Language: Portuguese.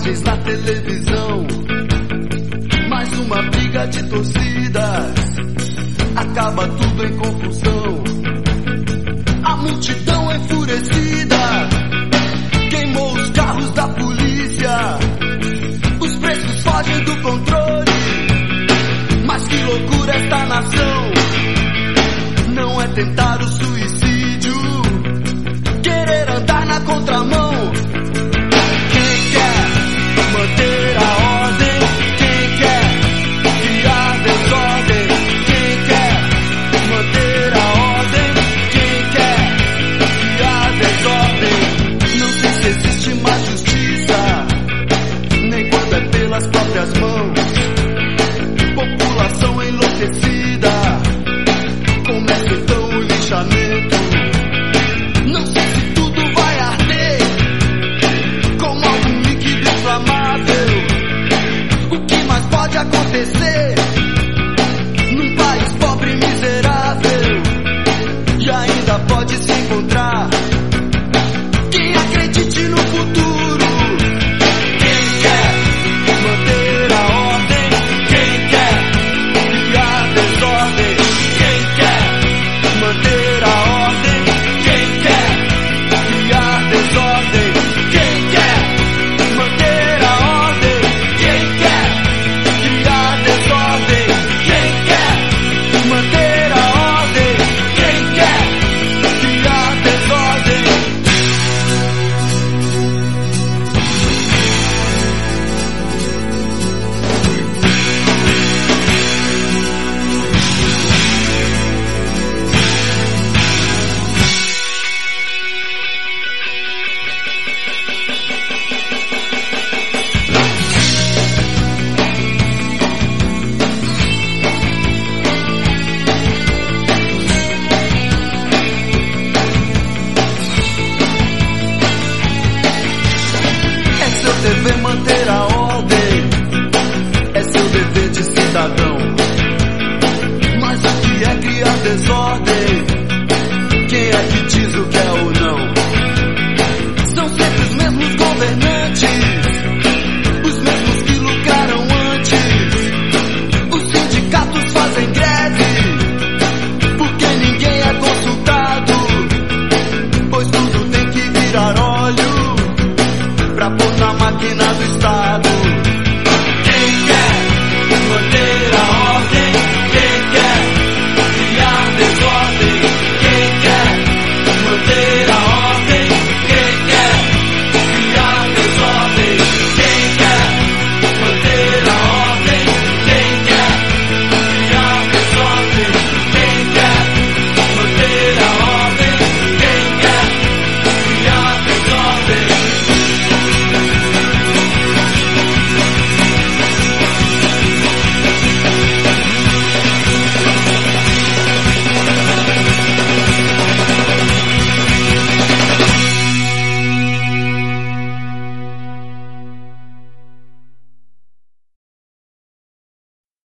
imagens na televisão. Mais uma briga de torcidas, acaba tudo em confusão. A multidão enfurecida queimou os carros da polícia. Os preços fogem do controle. Mas que loucura esta nação. Não é tentar o suicídio, querer andar na contramão. Quem quer manter a ordem, quem quer criar desordem, quem quer manter a ordem, quem quer criar desordem. Não sei se existe mais justiça, nem quando é pelas próprias mãos. População enlouquecida, começa então o lixamento. Não sei se tudo vai arder como algum líquido inflamável. O que mais pode acontecer num país pobre e miserável? E ainda pode se encontrar quem acredite no futuro. Quem quer manter a ordem, quem quer criar desordem, quem quer manter a ordem, quem quer criar desordem, quem quer manter a ordem, quem quer criar desordem, quem quer manter a ordem, quem quer criar desordem. É seu dever manter a ordem, é seu dever de cidadão. Mas o que é criar desordem? Quem é que diz o que é ou não? São sempre os mesmos governantes, os mesmos que lucraram antes. Os sindicatos fazem greve porque ninguém é consultado, pois tudo tem que virar óleo pra pôr na máquina do Estado.